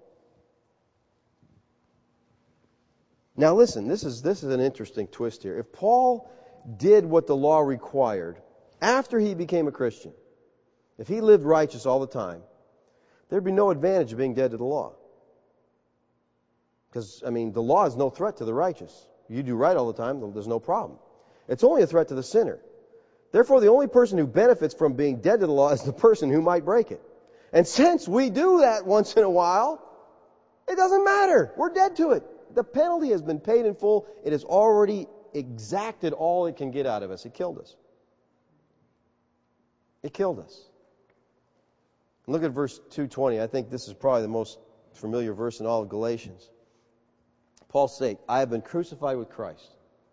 Now listen, this is an interesting twist here. If Paul did what the law required after he became a Christian, if he lived righteous all the time, there'd be no advantage of being dead to the law. Because, the law is no threat to the righteous. You do right all the time, there's no problem. It's only a threat to the sinner. Therefore, the only person who benefits from being dead to the law is the person who might break it. And since we do that once in a while, it doesn't matter. We're dead to it. The penalty has been paid in full. It has already exacted all it can get out of us. It killed us. It killed us. Look at verse 2:20. I think this is probably the most familiar verse in all of Galatians. Paul's saying, I have been crucified with Christ.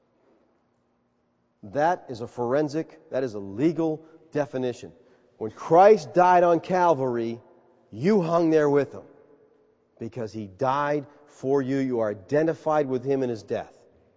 That is a forensic, that is a legal definition. When Christ died on Calvary, you hung there with him. Because he died for you. You are identified with him in his death.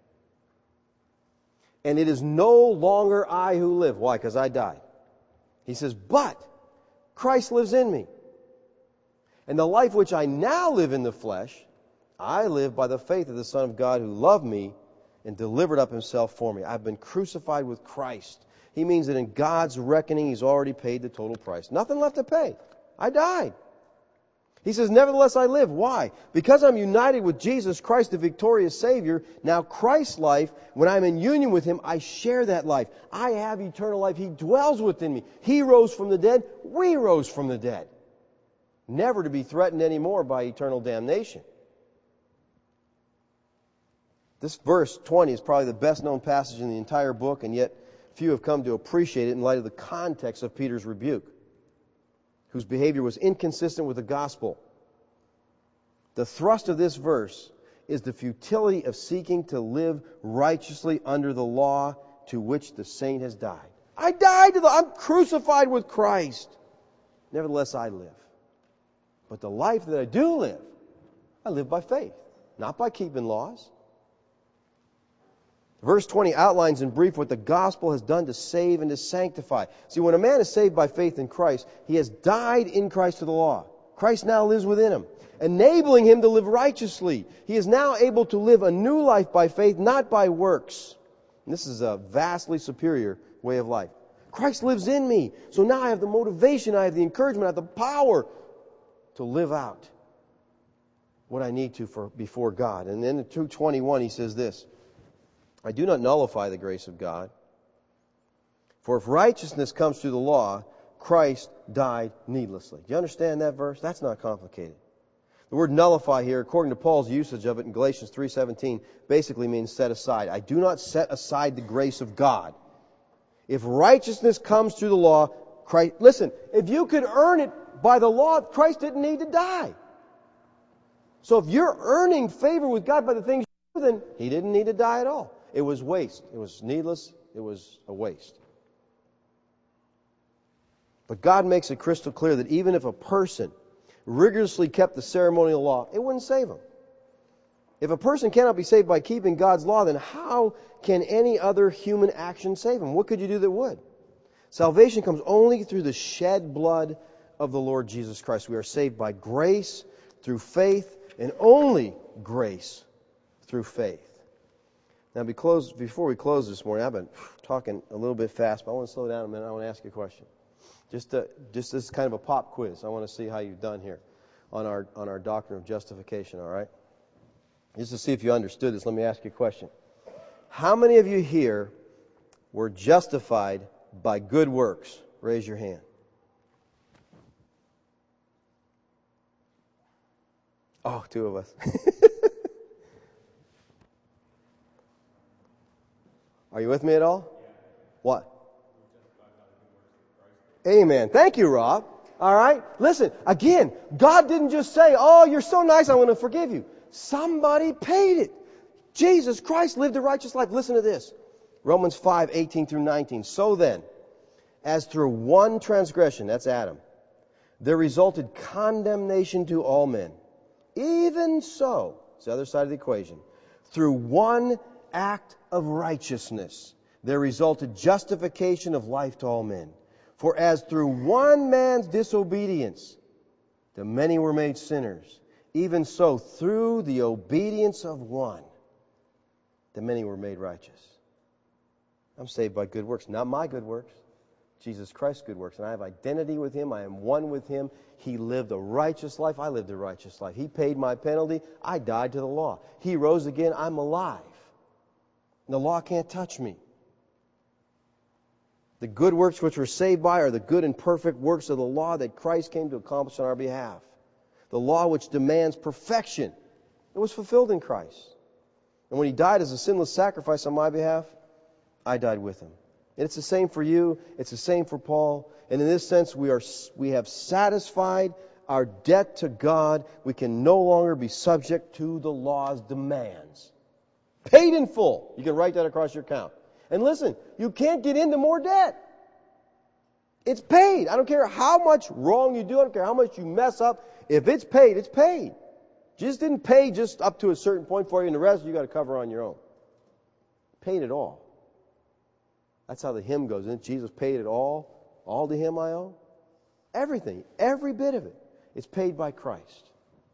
And it is no longer I who live. Why? Because I died. He says, but Christ lives in me. And the life which I now live in the flesh, I live by the faith of the Son of God who loved me and delivered up himself for me. I've been crucified with Christ. He means that in God's reckoning, he's already paid the total price. Nothing left to pay. I died. He says, nevertheless I live. Why? Because I'm united with Jesus Christ, the victorious Savior. Now Christ's life, when I'm in union with him, I share that life. I have eternal life. He dwells within me. He rose from the dead. We rose from the dead. Never to be threatened anymore by eternal damnation. This verse 20 is probably the best known passage in the entire book, and yet few have come to appreciate it in light of the context of Peter's rebuke, whose behavior was inconsistent with the gospel. The thrust of this verse is the futility of seeking to live righteously under the law to which the saint has died. I died I'm crucified with Christ. Nevertheless, I live. But the life that I do live, I live by faith, not by keeping laws. Verse 20 outlines in brief what the gospel has done to save and to sanctify. See, when a man is saved by faith in Christ, he has died in Christ to the law. Christ now lives within him, enabling him to live righteously. He is now able to live a new life by faith, not by works. And this is a vastly superior way of life. Christ lives in me. So now I have the motivation, I have the encouragement, I have the power to live out what I need to before God. And then in 2:21 he says this, I do not nullify the grace of God. For if righteousness comes through the law, Christ died needlessly. Do you understand that verse? That's not complicated. The word nullify here, according to Paul's usage of it in Galatians 3:17, basically means set aside. I do not set aside the grace of God. If righteousness comes through the law, Christ... Listen, if you could earn it by the law, Christ didn't need to die. So if you're earning favor with God by the things you do, then he didn't need to die at all. It was waste. It was needless. It was a waste. But God makes it crystal clear that even if a person rigorously kept the ceremonial law, it wouldn't save him. If a person cannot be saved by keeping God's law, then how can any other human action save him? What could you do that would? Salvation comes only through the shed blood of the Lord Jesus Christ. We are saved by grace through faith, and only grace through faith. Now, before we close this morning, I've been talking a little bit fast, but I want to slow down a minute. I want to ask you a question. Just as kind of a pop quiz. I want to see how you've done here on our doctrine of justification, all right? Just to see if you understood this, let me ask you a question. How many of you here were justified by good works? Raise your hand. Oh, two of us. Are you with me at all? What? Amen. Thank you, Rob. All right? Listen, again, God didn't just say, oh, you're so nice, I'm going to forgive you. Somebody paid it. Jesus Christ lived a righteous life. Listen to this. Romans 5:18 through 19. So then, as through one transgression, that's Adam, there resulted condemnation to all men. Even so, it's the other side of the equation, through one act of righteousness, there resulted justification of life to all men. For as through one man's disobedience, the many were made sinners, even so through the obedience of one, the many were made righteous. I'm saved by good works, not my good works. Jesus Christ's good works. And I have identity with Him. I am one with Him. He lived a righteous life. I lived a righteous life. He paid my penalty. I died to the law. He rose again. I'm alive. And the law can't touch me. The good works which we're saved by are the good and perfect works of the law that Christ came to accomplish on our behalf. The law which demands perfection. It was fulfilled in Christ. And when He died as a sinless sacrifice on my behalf, I died with Him. And it's the same for you. It's the same for Paul. And in this sense, we have satisfied our debt to God. We can no longer be subject to the law's demands. Paid in full. You can write that across your account. And listen, you can't get into more debt. It's paid. I don't care how much wrong you do. I don't care how much you mess up. If it's paid, it's paid. Jesus didn't pay just up to a certain point for you, and the rest you got to cover on your own. Paid it all. That's how the hymn goes, isn't it? Jesus paid it all. All to Him I owe. Everything, every bit of it is paid by Christ.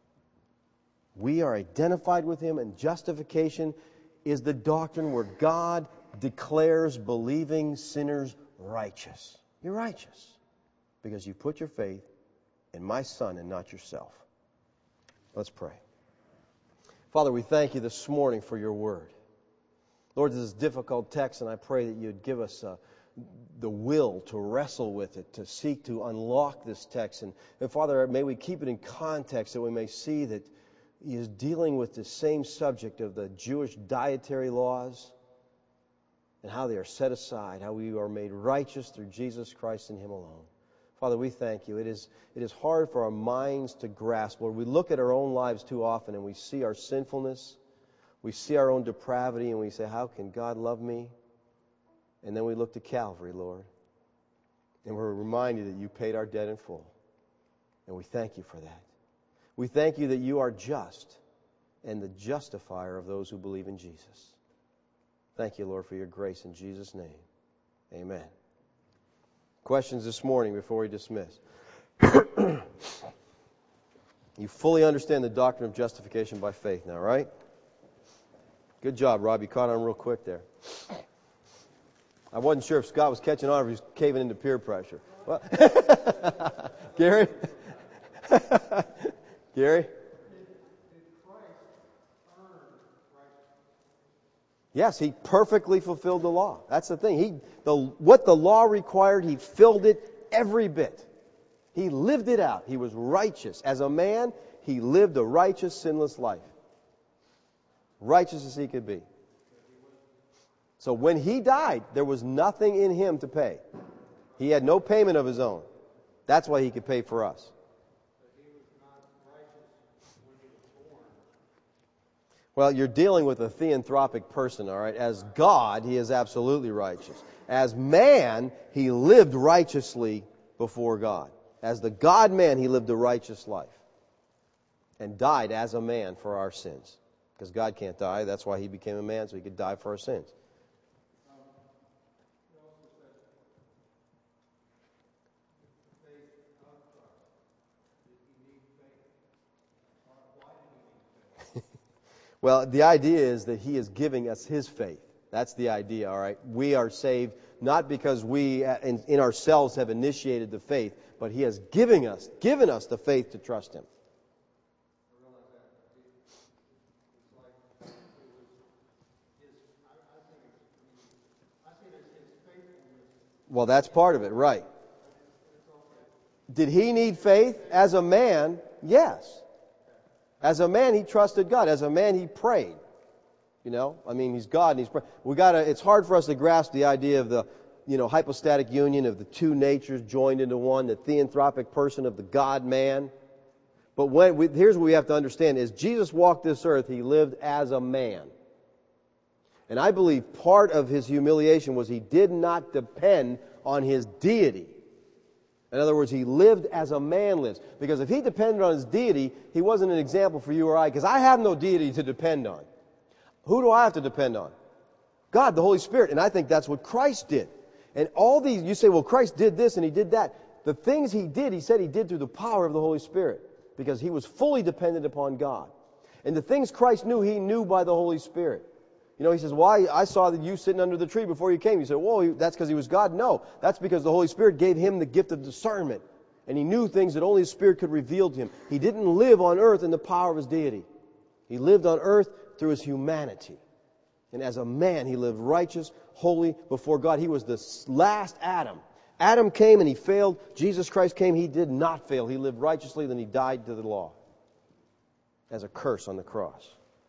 We are identified with Him, and justification is the doctrine where God declares believing sinners righteous. You're righteous because you put your faith in my Son and not yourself. Let's pray. Father, we thank You this morning for Your Word. Lord, this is a difficult text, and I pray that You'd give us the will to wrestle with it, to seek to unlock this text. And Father, may we keep it in context that we may see that He is dealing with the same subject of the Jewish dietary laws and how they are set aside, how we are made righteous through Jesus Christ and Him alone. Father, we thank You. It is hard for our minds to grasp. Lord, we look at our own lives too often and we see our sinfulness. We see our own depravity and we say, how can God love me? And then we look to Calvary, Lord. And we're reminded that You paid our debt in full. And we thank You for that. We thank You that You are just and the justifier of those who believe in Jesus. Thank You, Lord, for Your grace in Jesus' name. Amen. Questions this morning before we dismiss? You fully understand the doctrine of justification by faith now, right? Good job, Rob. You caught on real quick there. I wasn't sure if Scott was catching on or if he was caving into peer pressure. Well, Gary? Gary? Yes, He perfectly fulfilled the law. That's the thing. What the law required, He filled it every bit. He lived it out. He was righteous. As a man, He lived a righteous, sinless life. Righteous as He could be. So when He died, there was nothing in Him to pay. He had no payment of His own. That's why He could pay for us. Well, you're dealing with a theanthropic person, all right? As God, He is absolutely righteous. As man, He lived righteously before God. As the God-man, He lived a righteous life. And died as a man for our sins. Because God can't die. That's why He became a man, so He could die for our sins. Well, the idea is that He is giving us His faith. That's the idea, all right? We are saved not because we in ourselves have initiated the faith, but He has given us the faith to trust Him. Well, that's part of it, right. Did He need faith? As a man, yes. As a man, He trusted God. As a man, He prayed. You know, I mean, He's God and He's praying. It's hard for us to grasp the idea of hypostatic union of the two natures joined into one, the theanthropic person of the God-man. But here's what we have to understand is Jesus walked this earth, He lived as a man. And I believe part of His humiliation was He did not depend on His deity. In other words, He lived as a man lives. Because if He depended on His deity, He wasn't an example for you or I, because I have no deity to depend on. Who do I have to depend on? God, the Holy Spirit. And I think that's what Christ did. And all these, you say, well, Christ did this and He did that. The things He did, He said He did through the power of the Holy Spirit. Because He was fully dependent upon God. And the things Christ knew, He knew by the Holy Spirit. He says, why? I saw that you sitting under the tree before you came. You say, whoa, that's because He was God? No, that's because the Holy Spirit gave Him the gift of discernment. And He knew things that only His Spirit could reveal to Him. He didn't live on earth in the power of His deity. He lived on earth through His humanity. And as a man, He lived righteous, holy before God. He was the last Adam. Adam came and he failed. Jesus Christ came, He did not fail. He lived righteously, then He died to the law as a curse on the cross.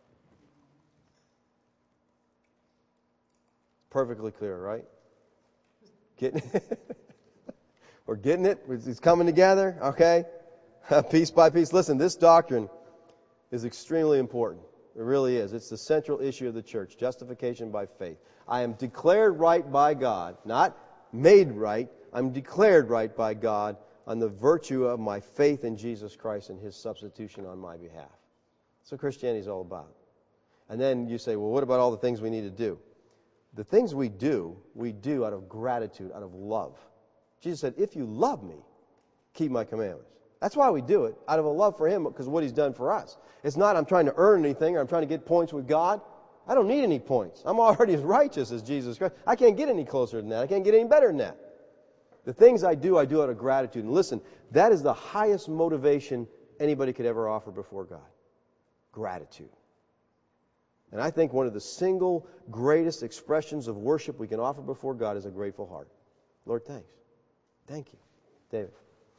Perfectly clear, right? Getting it? We're getting it? It's coming together, okay? Piece by piece. Listen, this doctrine is extremely important. It really is. It's the central issue of the church, justification by faith. I am declared right by God, not made right. I'm declared right by God on the virtue of my faith in Jesus Christ and His substitution on my behalf. That's what Christianity is all about. And then you say, well, what about all the things we need to do? The things we do out of gratitude, out of love. Jesus said, if you love me, keep my commandments. That's why we do it, out of a love for Him, because of what He's done for us. It's not I'm trying to earn anything or I'm trying to get points with God. I don't need any points. I'm already as righteous as Jesus Christ. I can't get any closer than that. I can't get any better than that. The things I do out of gratitude. And listen, that is the highest motivation anybody could ever offer before God. Gratitude. And I think one of the single greatest expressions of worship we can offer before God is a grateful heart. Lord, thanks. Thank you. David.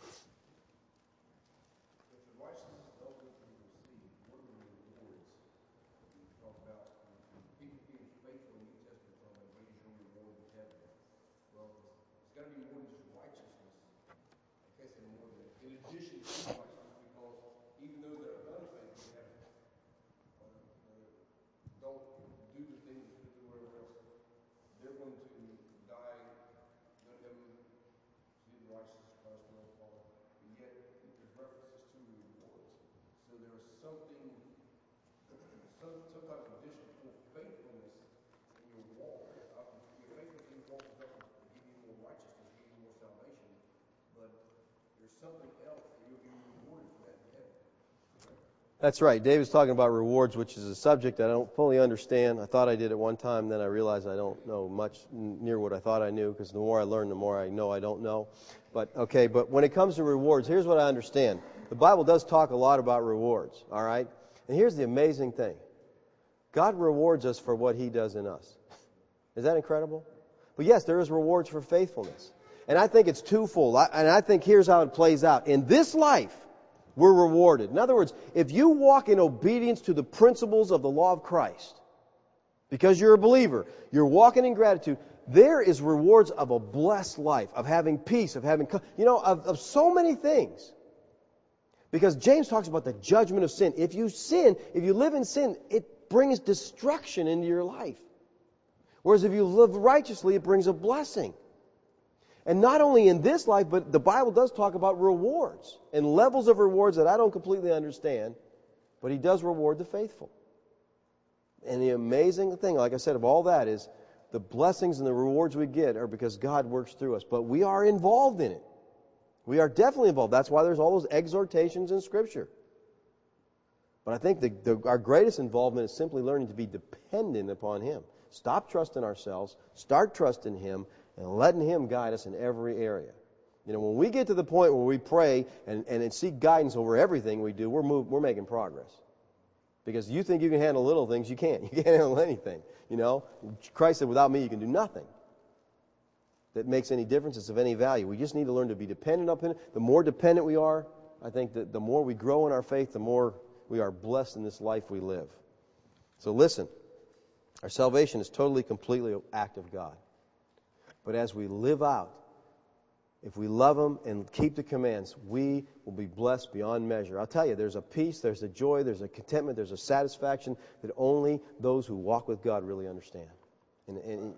That's right. David's talking about rewards, which is a subject I don't fully understand. I thought I did at one time, then I realized I don't know much near what I thought I knew, because the more I learn, the more I know I don't know. But when it comes to rewards, here's what I understand. The Bible does talk a lot about rewards, all right? And here's the amazing thing. God rewards us for what He does in us. Is that incredible? But yes, there is rewards for faithfulness. And I think it's twofold. And I think here's how it plays out. In this life, we're rewarded. In other words, if you walk in obedience to the principles of the law of Christ, because you're a believer, you're walking in gratitude, there is rewards of a blessed life, of having peace, of having, of so many things. Because James talks about the judgment of sin. If you sin, if you live in sin, it brings destruction into your life. Whereas if you live righteously, it brings a blessing. And not only in this life, but the Bible does talk about rewards and levels of rewards that I don't completely understand, but He does reward the faithful. And the amazing thing, like I said, of all that is the blessings and the rewards we get are because God works through us. But we are involved in it. We are definitely involved. That's why there's all those exhortations in Scripture. But I think our greatest involvement is simply learning to be dependent upon Him. Stop trusting ourselves, start trusting Him, and letting Him guide us in every area. When we get to the point where we pray and seek guidance over everything we do, we're making progress. Because you think you can handle little things, you can't. You can't handle anything. Christ said, without me, you can do nothing that makes any difference, it's of any value. We just need to learn to be dependent upon it. The more dependent we are, I think that the more we grow in our faith, the more we are blessed in this life we live. So listen, our salvation is totally, completely an act of God. But as we live out, if we love Him and keep the commands, we will be blessed beyond measure. I'll tell you, there's a peace, there's a joy, there's a contentment, there's a satisfaction that only those who walk with God really understand. And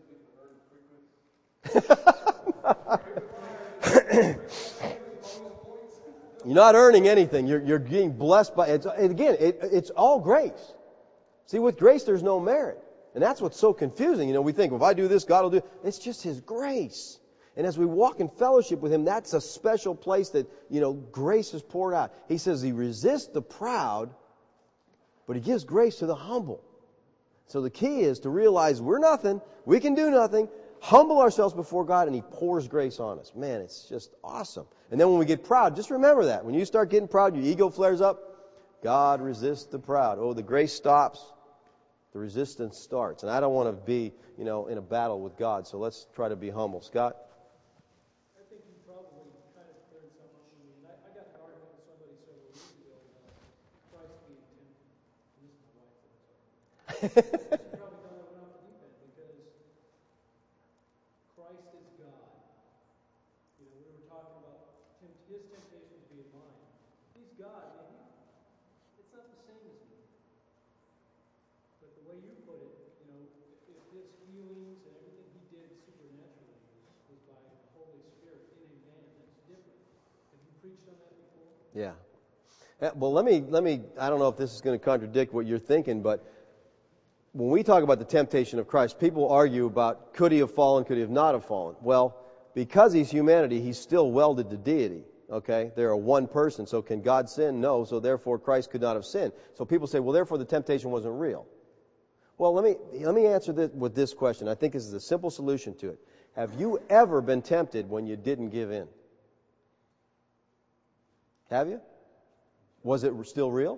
you're not earning anything. You're being blessed by it. Again, it's all grace. See, with grace, there's no merit. And that's what's so confusing. You know, we think, well, if I do this, God will do it. It's just His grace. And as we walk in fellowship with Him, that's a special place that, you know, grace is poured out. He says He resists the proud, but He gives grace to the humble. So the key is to realize we're nothing, we can do nothing, humble ourselves before God, and He pours grace on us. Man, it's just awesome. And then when we get proud, just remember that. When you start getting proud, your ego flares up, God resists the proud. Oh, the grace stops, the resistance starts. And I don't want to be, you know, in a battle with God, so let's try to be humble. Scott? Probably don't have enough to defend because Christ is God. You know, we were talking about His temptation to be in mind. He's God, man. It's not the same as me. But the way you put it, you know, if His healings and everything He did supernaturally was by the Holy Spirit in a man, that's different. Have you preached on that before? Yeah. Well, let me. I don't know if this is going to contradict what you're thinking, but when we talk about the temptation of Christ, people argue about could He have fallen, could He have not have fallen. Well, because He's humanity, He's still welded to deity. Okay? They're a one person, so can God sin? No, so therefore Christ could not have sinned. So people say, well, therefore the temptation wasn't real. Well, let me answer this with this question. I think this is a simple solution to it. Have you ever been tempted when you didn't give in? Have you? Was it still real?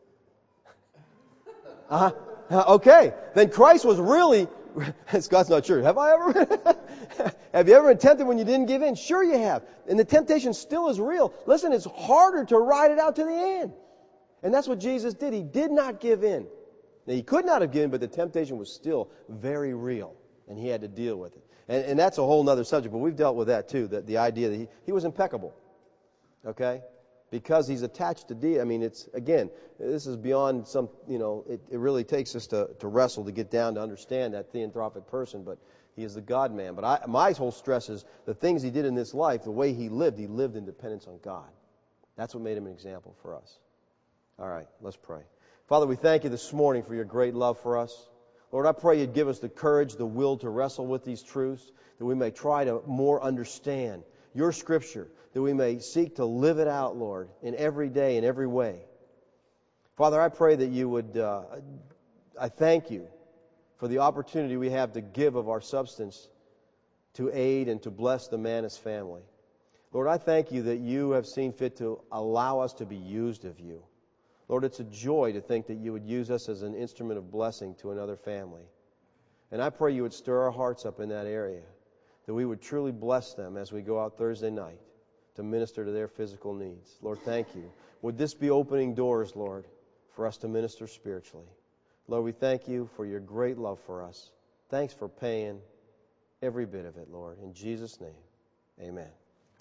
Okay, then Christ was really... Scott's not sure. Have I ever? Have you ever been tempted when you didn't give in? Sure you have. And the temptation still is real. Listen, it's harder to ride it out to the end. And that's what Jesus did. He did not give in. Now, He could not have given, but the temptation was still very real. And He had to deal with it. And that's a whole other subject, but we've dealt with that too. The idea that he was impeccable. Okay? Because He's attached to deity. I mean, it's, again, this is beyond some, you know, it really takes us to wrestle to get down to understand that theanthropic person, but He is the God-man. But my whole stress is the things He did in this life, the way He lived in dependence on God. That's what made Him an example for us. All right, let's pray. Father, we thank You this morning for Your great love for us. Lord, I pray You'd give us the courage, the will to wrestle with these truths, that we may try to more understand Your Scripture, that we may seek to live it out, Lord, in every day, in every way. Father, I pray that You would, I thank You for the opportunity we have to give of our substance to aid and to bless the Mannis family. Lord, I thank You that You have seen fit to allow us to be used of You. Lord, it's a joy to think that You would use us as an instrument of blessing to another family. And I pray You would stir our hearts up in that area, that we would truly bless them as we go out Thursday night to minister to their physical needs. Lord, thank You. Would this be opening doors, Lord, for us to minister spiritually? Lord, we thank You for Your great love for us. Thanks for paying every bit of it, Lord. In Jesus' name, amen.